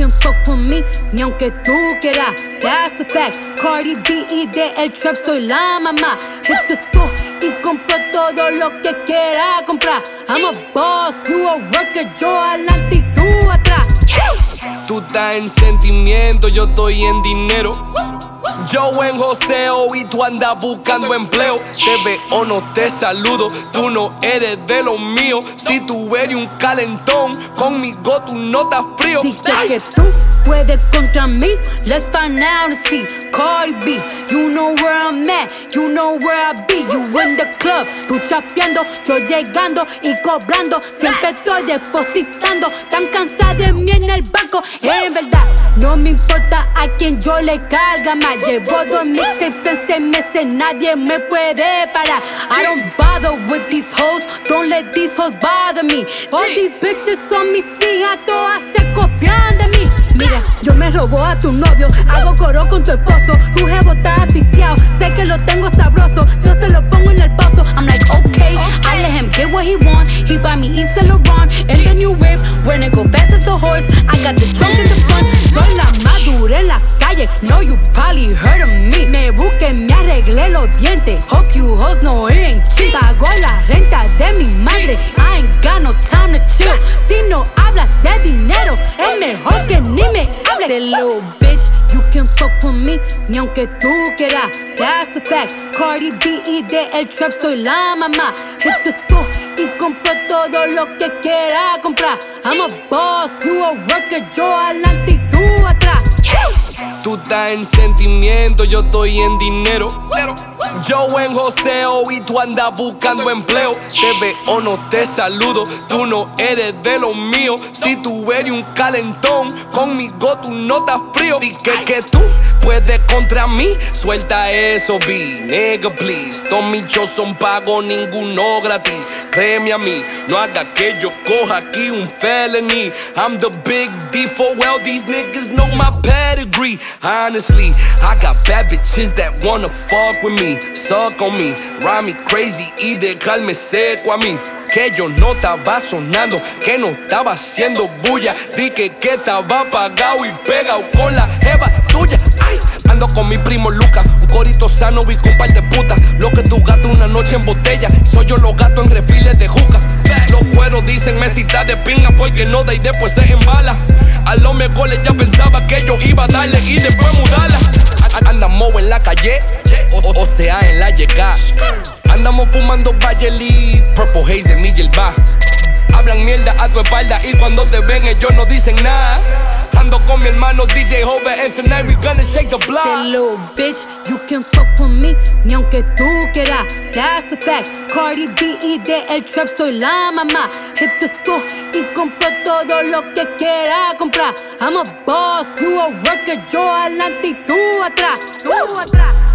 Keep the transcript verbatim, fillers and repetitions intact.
can't fuck with me, ni aunque tú quieras. That's a fact. Cardi B y de el trap soy la mamá. Hit the store y compro todo lo que quiera comprar. I'm a boss, you a worker, yo adelante y tú atrás. Tú estás en sentimiento, yo estoy en dinero. Yo en joseo y tú andas buscando empleo. Te veo, no te saludo, tú no eres de los míos. Si tú eres un calentón, conmigo tú no estás frío. Dice que tú puedes contra mí, let's find out and see. Cardi B, you know where I'm at, you know where I be. You in the club, tú chapeando, yo llegando y cobrando. Siempre estoy depositando, tan cansada de mí en el banco. En verdad, no me importa a quien yo le carga más. Llevo dos mixtapes en seis meses, nadie me puede parar. I don't bother with these hoes, don't let these hoes bother me. All these bitches son mis hijas, todas se copian de mí. Mira, yo me robo a tu novio, hago coro con tu esposo. Tu jevo está viciado, sé que lo tengo sabroso. Yo se lo pongo en el pozo. I'm like, okay, I let him get what he want. He buy me Yves Saint Laurent and the new whip. When it go fast as a horse, I got the trunk in the front. Soy la madura en la calle, know you probably heard of me. Me busqué, me arreglé los dientes. Hope you hoes know it ain't cheap. Pago la renta de mi madre, I ain't got no time to chill. Si no hablas de dinero, es mejor que ni me hables. Say, little bitch, you can fuck with me, ni aunque tú quieras. That's a fact. Cardi B y de el trap soy la mamá. Hit the store y compro todo lo que quiera comprar. I'm a boss, you a worker, yo adelante y tú atrás. Tú estás en sentimiento, yo estoy en dinero. Yo en joseo y tú andas buscando empleo. Te veo, no te saludo, tú no eres de los míos. Si tú eres un calentón, conmigo tú no estás frío. Dice que tú puedes contra mí, suelta eso, B, nigga, please. Todos mis shows son pagos, ninguno gratis. Créeme a mí, no haga que yo coja aquí un felony. I'm the big D for well, these niggas know my pedigree. Honestly, I got bad bitches that wanna fuck with me, suck on me, ride me crazy y dejarme seco a mí. Que yo no estaba sonando, que no estaba haciendo bulla. Dije que estaba apagado y pegado con la jeva tuya. Ay, ando con mi primo Luca, un corito sano y con par de putas. Lo que tú gato una noche en botella, soy yo los gatos en refiles de juca. Los cueros dicen mesita de pinga porque no da y después se embala. A lo mejor ya pensaba que yo iba a darle y después mudarla. Andamos en la calle, o, o sea en la llegada. Andamos fumando Bayeli, Purple Haze en mi yelba. Hablan mierda a tu espalda y cuando te ven ellos no dicen nada. Ando con mi hermano D J Hover and tonight we gonna shake the block. Say, little bitch, you can fuck with me, ni aunque tú quieras. That's a fact. Cardi B y de el trap soy la mamá. Hit the store y compro todo lo que quiera comprar. I'm a boss, you a worker, yo adelante y tú atrás. Tú atrás.